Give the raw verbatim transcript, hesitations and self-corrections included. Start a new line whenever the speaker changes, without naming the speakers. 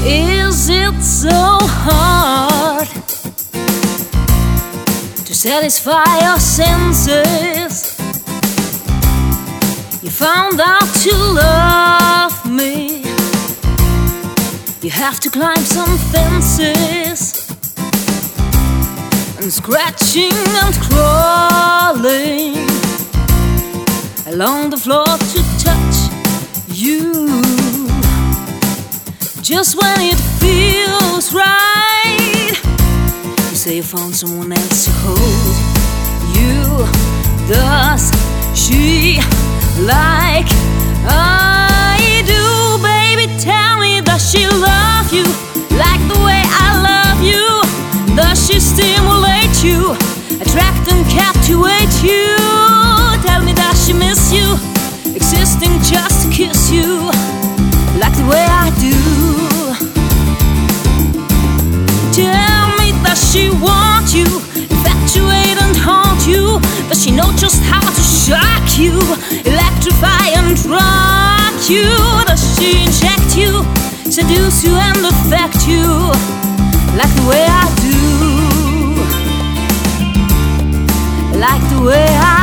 Is it so hard to satisfy your senses? You found out to love me. You have to climb some fences and scratching and crawling along the floor to touch you. Just when it feels right, you say you found someone else to hold you. Does she like I do? Baby, tell me, does she love you like the way I love you? Does she stimulate you, attract and captivate you? Tell me, does she miss you, existing just to kiss you like the way I do? Tell me, does she want you, infatuate and haunt you? Does she know just how to shock you, electrify and rock you? Does she inject you, seduce you and affect you like the way I do? Like the way I